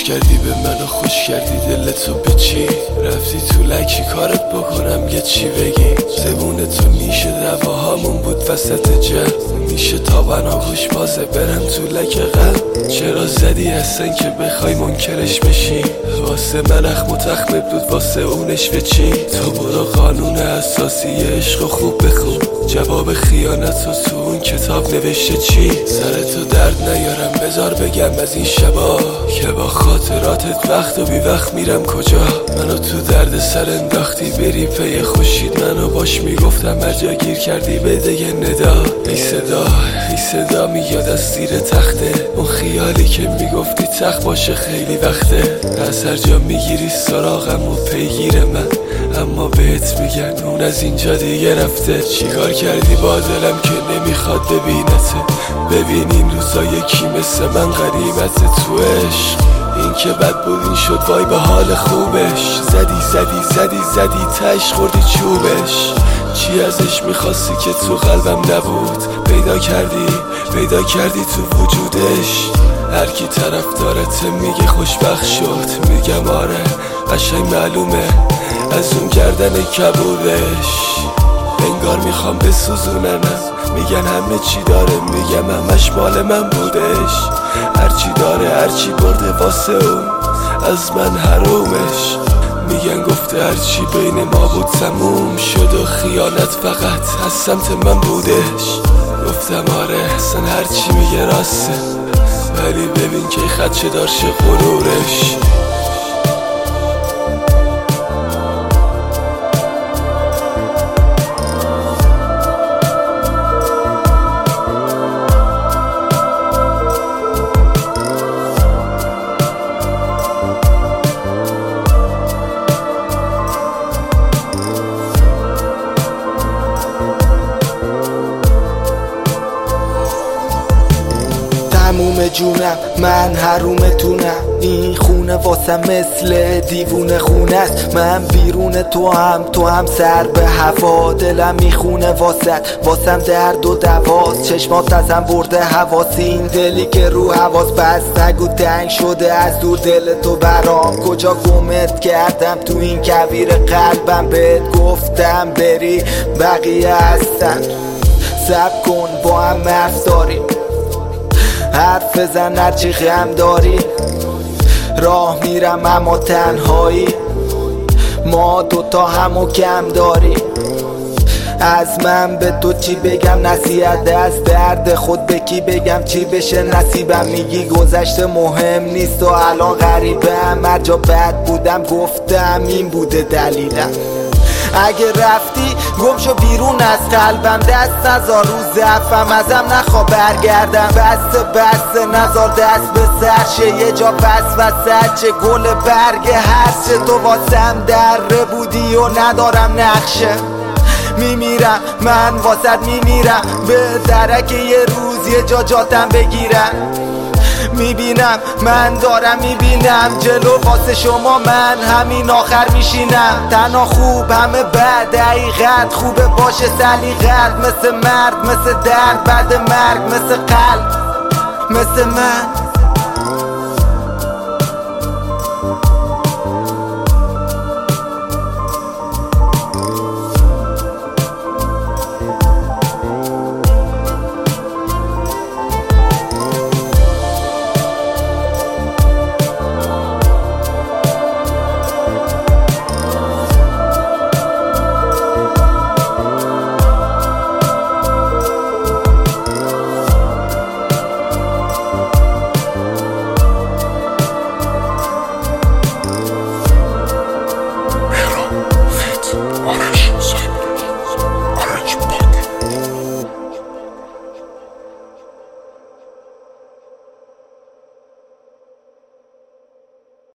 خوش کردی به منو، خوش کردی دلتو به چی رفتی تو لکی کارت بکنم یه چی بگی. زبون تو میشه دواهامون بود وسط جمع، میشه تا بناگوش بازه برم تو لک غم. چرا زدی هستن که بخوای منکرش بشی؟ واسه من اخم و تخم بود واسه اونش به چی؟ تو برو قانون اساسی عشق خوب بخون، جواب خیانت رو تو اون کتاب نوشته چی؟ سرتو درد نیارم بذار بگم از این شبا که با خاطراتت وقت و بی وقت میرم کجا. منو تو درد سر انداختی بری پی خوشید، منو باش میگفتم هرجا گیر کردی بده یه ندا. ای صدا میاد از زیر تخته، اون خیالی که میگفتی تخت باشه خیلی وقته. از هر جا میگیری سراغم و پیگیر من، اما بهت میگن اون از اینجا دیگه رفته. چیکار کردی با دلم که نمیخواد ببینته؟ ببین این روزا یکی مثل من غریبت تو عشق. این که بد بود این شد وای به حال خوبش. زدی تش خوردی چوبش. چی ازش میخواستی که تو قلبم نبود؟ پیدا کردی تو وجودش. هر کی طرف دارته میگه خوشبخت شد، میگم آره قشنگ معلومه از اون گردن کبودش. انگار میخوام بسوزوننم، میگن همه چی داره، میگم همش مال من بودش. هرچی داره هرچی برده واسه اون از من حرومش. میگن گفته هرچی بین ما بود تموم شد و خیانت فقط از سمت من بودش. گفتم آره اصلا هرچی میگه راسته، ولی ببین که خدشه دارشه غرورش. تموم جونم من حرومتونم، این خونه واسم مثل دیوونه خونه است. من بیرون تو هم سر به هوا، دلم میخونه واسم درد و دواست. چشمات ازم برده حواس، این دلی که رو حواس بست نگو تنگ شده از دور دل تو برام. کجا گمت کردم تو این کویر قلبم؟ بهت گفتم بری بقیه هستن. صبر کن با هم حرف داریم، حرف بزن هرچی غم داری. راه میرم اما تنهایی، ما دوتا همو کم داری. از من به تو چی بگم؟ نصیحت از درد خود به کی بگم؟ چی بشه نصیبم؟ میگی گذشته مهم نیست و الان غریبم. هر جا بد بودم گفتم این بوده دلیلم. اگه رفتی گم شو بیرون از قلبم، دست نزار رو ضعفم ازم نخوا برگردم. بسته نزار دست به سرشه، یه جا پس وسط چه گل برگ هرچه. تو واسم دره بودی و ندارم نقشه، میمیرم من واسد میمیرم. به درک یه روز یه جا جاتم بگیرم. میبینم من دارم میبینم جلو واسه شما من همین آخر میشینم. تنها خوب همه بد، حقیقت خوبه باشه سلیقت. مثل مرد مثل درد بعد مرگ، مثل قلب مثل من.